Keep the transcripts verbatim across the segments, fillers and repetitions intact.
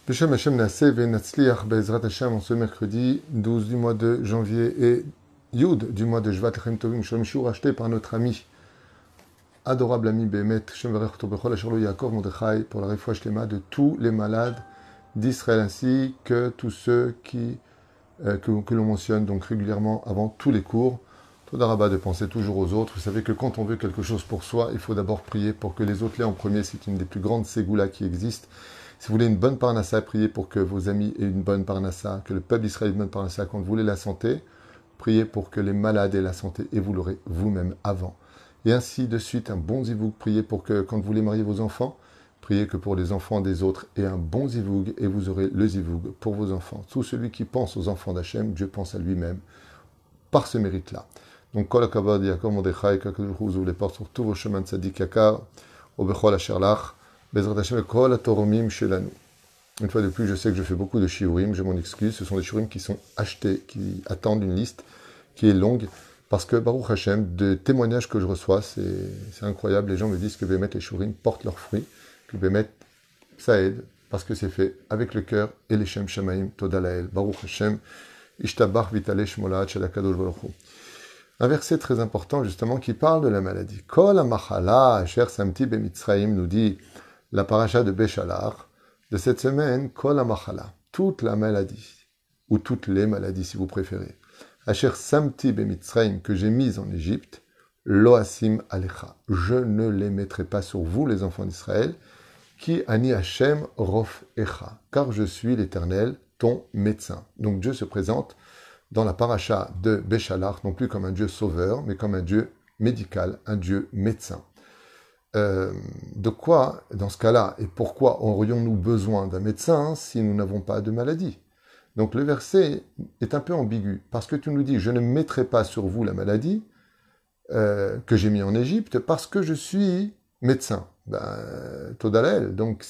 Beshem Hashem Naaseh Venatzliach Be'ezrat Hashem en ce mercredi douze du mois de janvier et Yud du mois de Shvat Lechem Tovim Shalom Shiur acheté par notre ami, adorable ami Behemet Shem Varech Tobechol Asher Lo Yaakov Mordechai pour la Refoua Shlema de tous les malades d'Israël ainsi que tous ceux qui, euh, que, que l'on mentionne donc régulièrement avant tous les cours. Toda Rabba de penser toujours aux autres. Vous savez que quand on veut quelque chose pour soi, il faut d'abord prier pour que les autres l'aient en premier. C'est une des plus grandes ségoulas qui existent. Si vous voulez une bonne parnassa, priez pour que vos amis aient une bonne parnassa, que le peuple d'Israël ait une bonne parnassa. Quand vous voulez la santé, priez pour que les malades aient la santé et vous l'aurez vous-même avant. Et ainsi de suite, un bon zivoug, priez pour que quand vous voulez marier vos enfants, priez que pour les enfants des autres aient un bon zivoug et vous aurez le zivoug pour vos enfants. Tout celui qui pense aux enfants d'Hachem, Dieu pense à lui-même par ce mérite-là. Donc, Kol HaKavod, Yaakov Mordechai, qu'Akadosh Baruch Hu vous ouvre les portes sur tous vos chemins de Tzadik Yakar, au Bechol Asher Lach, Bezrat Hashem, Kol HaToromim Shelanu. Une fois de plus, je sais que je fais beaucoup de shiurim, je m'en excuse. Ce sont des shiurim qui sont achetés, qui attendent une liste qui est longue, parce que Baruch Hashem, de témoignages que je reçois, c'est, c'est incroyable. Les gens me disent que Bémet, les shiurim portent leurs fruits, que Bémet, ça aide, parce que c'est fait avec le cœur et les Shem Shamaim, Toda Lael, Baruch Hashem, Ishtabach Vitale Shmolat Shel HaKadosh Baruch Hu. Un verset très important, justement, qui parle de la maladie. Kol HaMachala Asher Samti BeMitzrayim nous dit la paracha de Béchalar de cette semaine, Kol HaMachala, toute la maladie, ou toutes les maladies si vous préférez, Asher Samti BeMitzrayim, que j'ai mise en Égypte, Lo Asim Alecha, je ne les mettrai pas sur vous, les enfants d'Israël, qui Ani Hashem Rof Echa, car je suis l'Éternel, ton médecin. Donc Dieu se présente dans la paracha de Béchalar, non plus comme un Dieu sauveur, mais comme un Dieu médical, un Dieu médecin. Euh, de quoi, dans ce cas-là, et pourquoi aurions-nous besoin d'un médecin si nous n'avons pas de maladie? Donc le verset est un peu ambigu, parce que tu nous dis, je ne mettrai pas sur vous la maladie euh, que j'ai mis en Égypte, parce que je suis médecin. Ben, Todalel, donc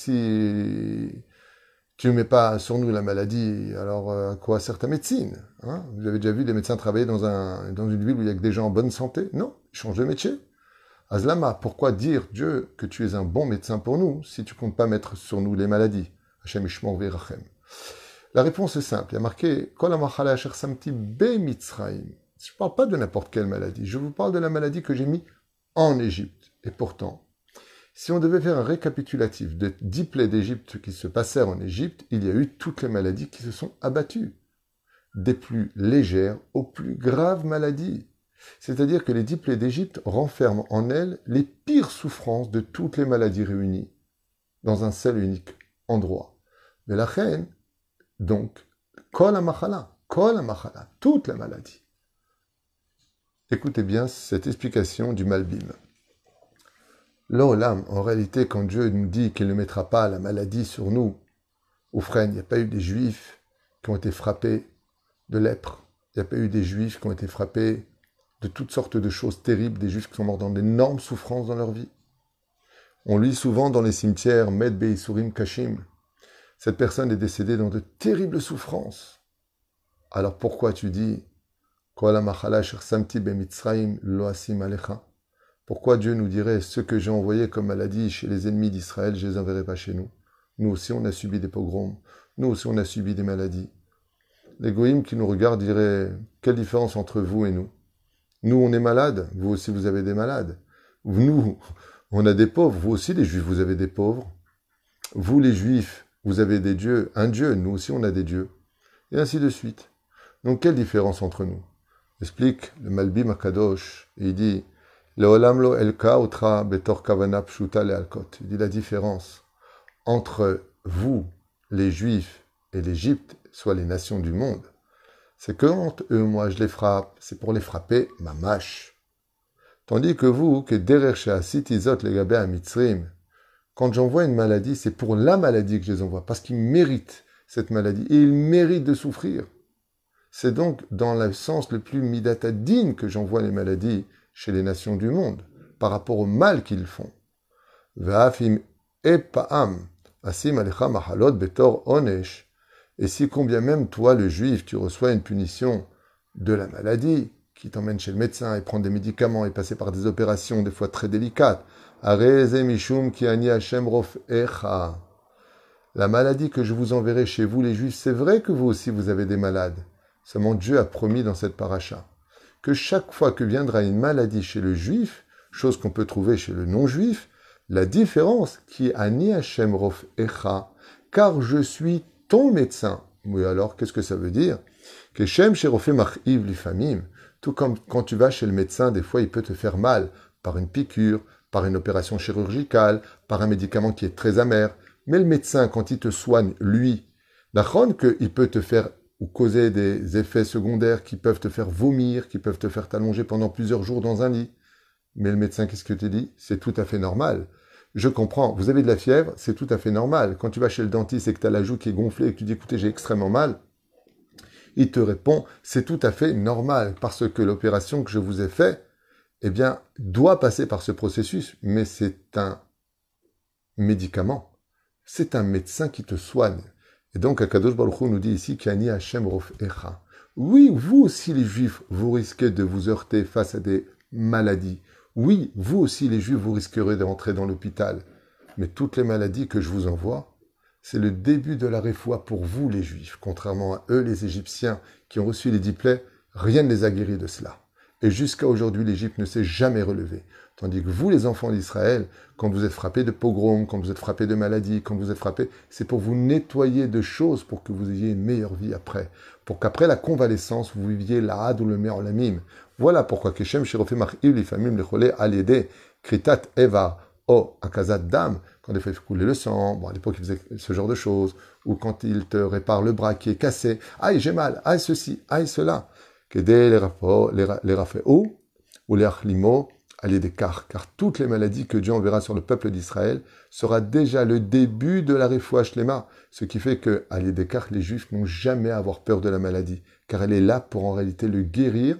si tu ne mets pas sur nous la maladie, alors à quoi sert ta médecine, hein? Vous avez déjà vu des médecins travailler dans, un, dans une ville où il y a que des gens en bonne santé? Non, ils changent de métier. Azlama, pourquoi dire, Dieu, que tu es un bon médecin pour nous, si tu ne comptes pas mettre sur nous les maladies? Hashem Ishmor Ve'Rachem. La réponse est simple, il y a marqué Kol HaMachala Asher Samti BeMitzrayim. Je ne parle pas de n'importe quelle maladie, je vous parle de la maladie que j'ai mis en Égypte. Et pourtant, si on devait faire un récapitulatif de dix plaies d'Égypte qui se passèrent en Égypte, il y a eu toutes les maladies qui se sont abattues, des plus légères aux plus graves maladies. C'est-à-dire que les dix plaies d'Égypte renferment en elles les pires souffrances de toutes les maladies réunies, dans un seul et unique endroit. Mais la reine, donc, Kol HaMachala, Kol HaMachala, toute la maladie. Écoutez bien cette explication du Malbim. L'Olam, en réalité, quand Dieu nous dit qu'il ne mettra pas la maladie sur nous, au frère, il n'y a pas eu des Juifs qui ont été frappés de lèpre, il n'y a pas eu des Juifs qui ont été frappés de toutes sortes de choses terribles, des Juifs qui sont morts dans d'énormes souffrances dans leur vie. On lit souvent dans les cimetières, Med Beisurim Kashim, cette personne est décédée dans de terribles souffrances. Alors pourquoi tu dis, Kol HaMachala Asher Samti BeMitzrayim Lo Asim Alecha? Pourquoi Dieu nous dirait, ce que j'ai envoyé comme maladie chez les ennemis d'Israël, je ne les enverrai pas chez nous? Nous aussi, on a subi des pogroms. Nous aussi, on a subi des maladies. Les goïms qui nous regardent diraient, quelle différence entre vous et nous? Nous, on est malades. Vous aussi, vous avez des malades. Nous, on a des pauvres. Vous aussi, les juifs, vous avez des pauvres. Vous, les juifs, vous avez des dieux. Un dieu. Nous aussi, on a des dieux. Et ainsi de suite. Donc, quelle différence entre nous? Explique le Malbim HaKadosh. Et il dit, Leolam lo elka otra betor kavana pshuta lealkot. Il dit la différence entre vous, les Juifs, et l'Égypte, soit les nations du monde, c'est que quand eux, moi, je les frappe, c'est pour les frapper, mamash. Tandis que vous, que derer she'asit izot legabe hamitzrim, quand j'envoie une maladie, c'est pour la maladie que je les envoie, parce qu'ils méritent cette maladie, et ils méritent de souffrir. C'est donc dans le sens le plus midatadine que j'envoie les maladies chez les nations du monde, par rapport au mal qu'ils font. Va'afim epa'am, asim alecha mahalot betor onesh. Et si combien même toi, le juif, tu reçois une punition de la maladie, qui t'emmène chez le médecin et prendre des médicaments et passer par des opérations des fois très délicates, areze mishum ki ani Hashem rof echa. La maladie que je vous enverrai chez vous, les Juifs, c'est vrai que vous aussi, vous avez des malades. Seulement Dieu a promis dans cette paracha que chaque fois que viendra une maladie chez le Juif, chose qu'on peut trouver chez le non-Juif, la différence qui est Ani Hashem Rof Echa, car je suis ton médecin. Oui, alors, qu'est-ce que ça veut dire? Que Shem Sherofe Mar'iv Lifamim, tout comme quand tu vas chez le médecin, des fois il peut te faire mal par une piqûre, par une opération chirurgicale, par un médicament qui est très amer. Mais le médecin, quand il te soigne, lui, d'accord, qu'il peut te faire ou causer des effets secondaires qui peuvent te faire vomir, qui peuvent te faire t'allonger pendant plusieurs jours dans un lit. Mais le médecin, qu'est-ce que te dit? C'est tout à fait normal. Je comprends, vous avez de la fièvre, c'est tout à fait normal. Quand tu vas chez le dentiste et que tu as la joue qui est gonflée et que tu dis, écoutez, j'ai extrêmement mal, il te répond, c'est tout à fait normal, parce que l'opération que je vous ai faite, eh bien, doit passer par ce processus, mais c'est un médicament. C'est un médecin qui te soigne. Et donc, Akadosh Baruch Hu nous dit ici, Kani Hashem Rof Echa. Oui, vous aussi les Juifs, vous risquez de vous heurter face à des maladies. Oui, vous aussi les Juifs, vous risquerez de rentrer dans l'hôpital. Mais toutes les maladies que je vous envoie, c'est le début de la réfoua pour vous les Juifs. Contrairement à eux, les Égyptiens, qui ont reçu les dix plaies, rien ne les a guéris de cela. Et jusqu'à aujourd'hui, l'Égypte ne s'est jamais relevée. Tandis que vous, les enfants d'Israël, quand vous êtes frappés de pogroms, quand vous êtes frappés de maladies, quand vous êtes frappés, c'est pour vous nettoyer de choses, pour que vous ayez une meilleure vie après. Pour qu'après la convalescence, vous viviez la had ou le meilleur la mime. Voilà pourquoi Keshem Shirofe Mar'iv Lifamim Lechole Aliede Kritat Eva O Akazat Dam, quand il fait couler le sang, bon à l'époque il faisait ce genre de choses, ou quand il te répare le bras qui est cassé, aïe j'ai mal, aïe ceci, aïe cela. Kedé les raféo ou les achlimo alliés des car, car toutes les maladies que Dieu enverra sur le peuple d'Israël sera déjà le début de la refoua shlema, ce qui fait que alliés des car, les Juifs n'ont jamais à avoir peur de la maladie, car elle est là pour en réalité le guérir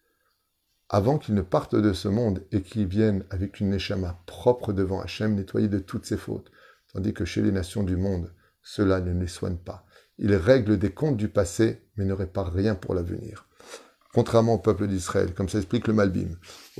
avant qu'ils ne partent de ce monde et qu'ils viennent avec une neshama propre devant Hachem, nettoyée de toutes ses fautes, tandis que chez les nations du monde, cela ne les soigne pas. Ils règlent des comptes du passé, mais ne réparent rien pour l'avenir. Contrairement au peuple d'Israël, comme ça explique le Malbim.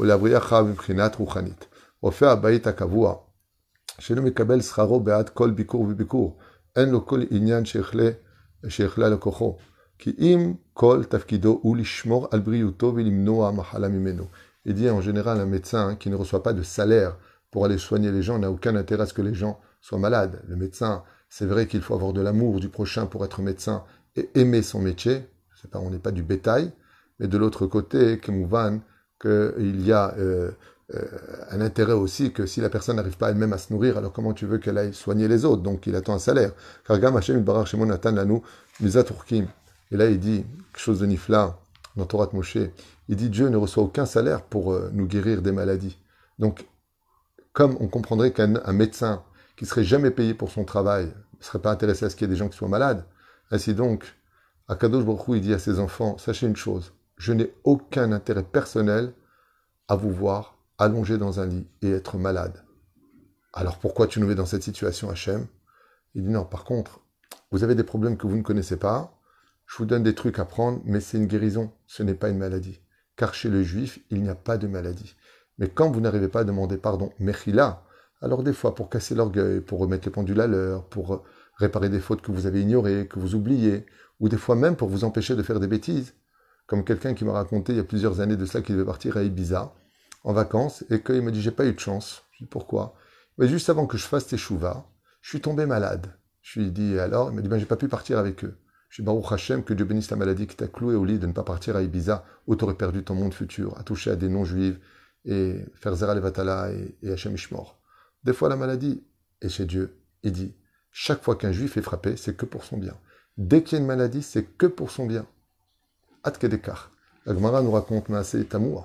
Il dit en général un médecin hein, qui ne reçoit pas de salaire pour aller soigner les gens n'a aucun intérêt à ce que les gens soient malades. Le médecin, c'est vrai qu'il faut avoir de l'amour du prochain pour être médecin et aimer son métier. C'est pas, on n'est pas du bétail. Mais de l'autre côté, Kemouvan, qu'il y a euh, euh, un intérêt aussi que si la personne n'arrive pas elle-même à se nourrir, alors comment tu veux qu'elle aille soigner les autres? Donc il attend un salaire. Car Gam Hashem Yitbarach Shemo Natan Lanu Mizat Urkim. Et là il dit quelque chose de nifla dans Torah Moshe. Il dit Dieu ne reçoit aucun salaire pour euh, nous guérir des maladies. Donc comme on comprendrait qu'un un médecin qui serait jamais payé pour son travail ne serait pas intéressé à ce qu'il y ait des gens qui soient malades, ainsi donc, Akadosh Baruch Hu, il dit à ses enfants, sachez une chose, je n'ai aucun intérêt personnel à vous voir allongé dans un lit et être malade. Alors pourquoi tu nous mets dans cette situation, Hachem? Il dit non, par contre, vous avez des problèmes que vous ne connaissez pas, je vous donne des trucs à prendre, mais c'est une guérison, ce n'est pas une maladie. Car chez le juif, il n'y a pas de maladie. Mais quand vous n'arrivez pas à demander pardon, mechila, alors des fois, pour casser l'orgueil, pour remettre les pendules à l'heure, pour réparer des fautes que vous avez ignorées, que vous oubliez, ou des fois même pour vous empêcher de faire des bêtises, comme quelqu'un qui m'a raconté il y a plusieurs années de cela qu'il devait partir à Ibiza en vacances et qu'il m'a dit j'ai pas eu de chance. Je lui ai dit pourquoi? Mais juste avant que je fasse teshuva, je suis tombé malade. Je lui ai dit alors, il m'a dit ben j'ai pas pu partir avec eux. Je lui ai dit Baruch Hashem, que Dieu bénisse la maladie qui t'a cloué au lit de ne pas partir à Ibiza où tu aurais perdu ton monde futur, à toucher à des non-juifs et faire Zera Levatala et, et Hashem Ishmor. Des fois la maladie est chez Dieu. Il dit chaque fois qu'un juif est frappé, c'est que pour son bien. Dès qu'il y a une maladie, c'est que pour son bien. Ad Kedekar. La Gemara nous raconte Maaseh Tamour.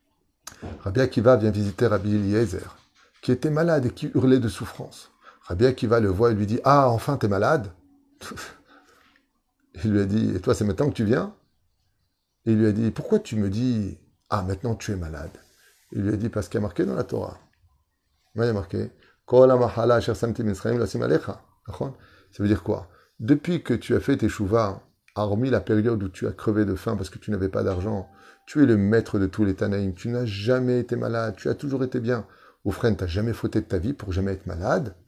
Rabbi Akiva vient visiter Rabbi Eliezer, qui était malade et qui hurlait de souffrance. Rabbi Akiva le voit et lui dit « Ah, enfin, t'es malade ?» Il lui a dit « Et toi, c'est maintenant que tu viens ?» Et il lui a dit « Pourquoi tu me dis « Ah, maintenant tu es malade ?» Il lui a dit « Parce qu'il y a marqué dans la Torah. » Il y a marqué « Kol ha-mahala asher samti mitzrayim lasim alecha » Ça veut dire quoi? Depuis que tu as fait tes chouvas, hormis la période où tu as crevé de faim parce que tu n'avais pas d'argent, tu es le maître de tous les Tanaïm, tu n'as jamais été malade, tu as toujours été bien. Oufren, tu n'as jamais fauté de ta vie pour jamais être malade.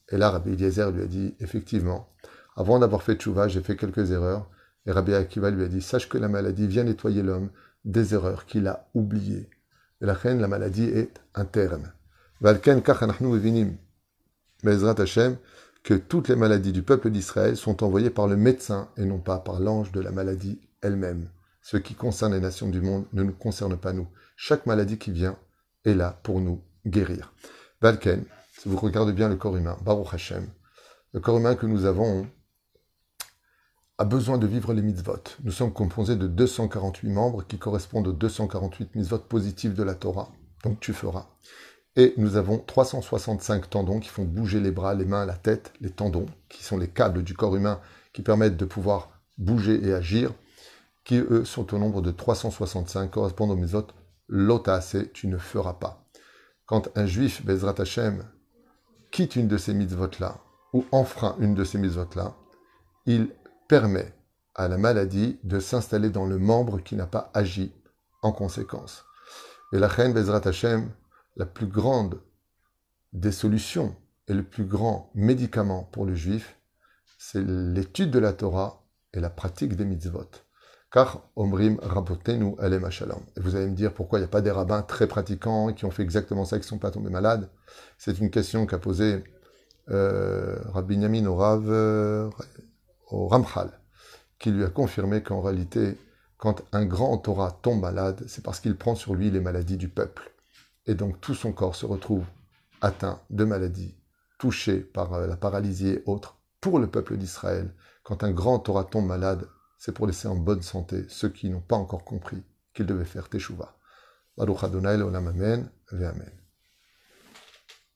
Et là, Rabbi Eliezer lui a dit, effectivement, avant d'avoir fait tchouva, j'ai fait quelques erreurs. Et Rabbi Akiva lui a dit, sache que la maladie vient nettoyer l'homme des erreurs qu'il a oubliées. Et la reine, la maladie est interne. Valken kach anachnu evinim, Be'ezrat Hashem, que toutes les maladies du peuple d'Israël sont envoyées par le médecin et non pas par l'ange de la maladie elle-même. Ce qui concerne les nations du monde ne nous concerne pas nous. Chaque maladie qui vient est là pour nous guérir. Valken, si vous regardez bien le corps humain, Baruch Hashem, le corps humain que nous avons a besoin de vivre les mitzvot. Nous sommes composés de deux cent quarante-huit membres qui correspondent aux deux cent quarante-huit mitzvot positifs de la Torah. Donc tu feras. Et nous avons trois cent soixante-cinq tendons qui font bouger les bras, les mains, la tête, les tendons, qui sont les câbles du corps humain qui permettent de pouvoir bouger et agir, qui eux sont au nombre de trois cent soixante-cinq, correspondent aux mitzvot l'otaase, tu ne feras pas. Quand un juif, Bezrat Hashem, quitte une de ces mitzvot-là, ou enfreint une de ces mitzvot-là, il permet à la maladie de s'installer dans le membre qui n'a pas agi en conséquence. Et la reine Bezrat Hashem, la plus grande des solutions et le plus grand médicament pour le juif, c'est l'étude de la Torah et la pratique des mitzvot. Car Omrim Rabotenu Alem Hashalom. Et vous allez me dire pourquoi il n'y a pas des rabbins très pratiquants qui ont fait exactement ça, qui ne sont pas tombés malades. C'est une question qu'a posée euh, Rabbi Yamin au Rav, euh, au Ramchal, qui lui a confirmé qu'en réalité, quand un grand Torah tombe malade, c'est parce qu'il prend sur lui les maladies du peuple. Et donc tout son corps se retrouve atteint de maladies, touché par la paralysie et autres, pour le peuple d'Israël. Quand un grand Torah tombe malade, c'est pour laisser en bonne santé ceux qui n'ont pas encore compris qu'ils devaient faire Teshuvah. Baruch Adonai Leolam Amen, ve Amen.